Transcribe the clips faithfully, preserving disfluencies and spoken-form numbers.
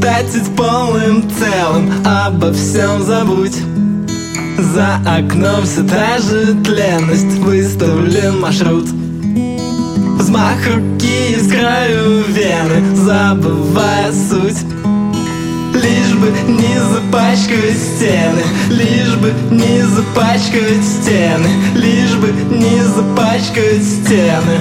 тратить полным целым. Обо всем забудь. За окном все та же тленность. Выставлен маршрут. Взмах руки из краю вены, забывая суть. Лишь бы не запачкать стены, лишь бы не запачкать стены, лишь бы не запачкать стены.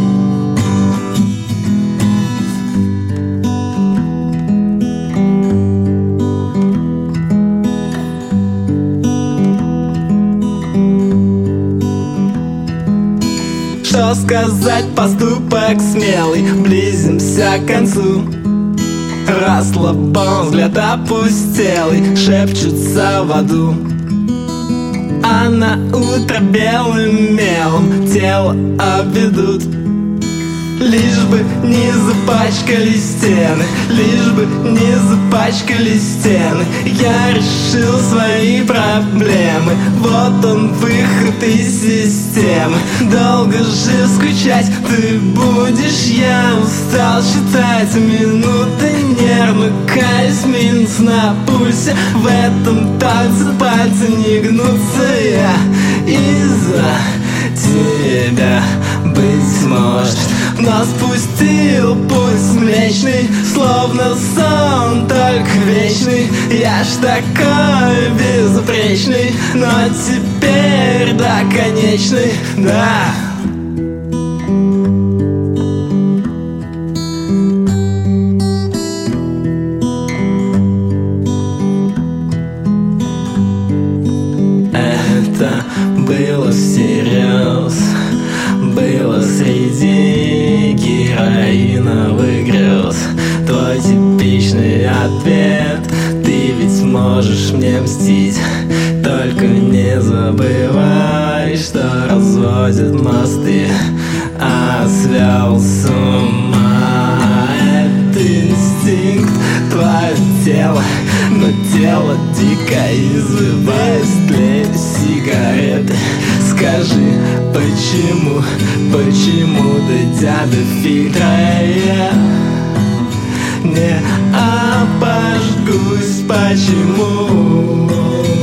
Что сказать, поступок смелый, близимся к концу. Расслабон, взгляд опустелый, шепчутся в аду. А на утро белым мелом тело обведут. Лишь бы не запачкали стены, лишь бы не запачкали стены. Я решил свои проблемы, вот он выход из системы. Долго же скучать ты будешь, я устал считать минуты. Нервно каюсь, минус на пульсе, в этом танце пальцы не гнутся. Я из-за тебя, быть может, но спустил путь млечный, словно сон, только вечный. Я ж такой безупречный, но теперь до конечной, да. Это было всерьез, было среди героиновых грез. Твой типичный ответ: ты ведь можешь мне мстить. Только не забывай, что разводят мосты, а свел с ума. Это инстинкт, твое тело, но тело дико извиваясь, тлеют сигареты. Скажи, почему, почему, дойдя до фильтра, я не обожгусь, почему?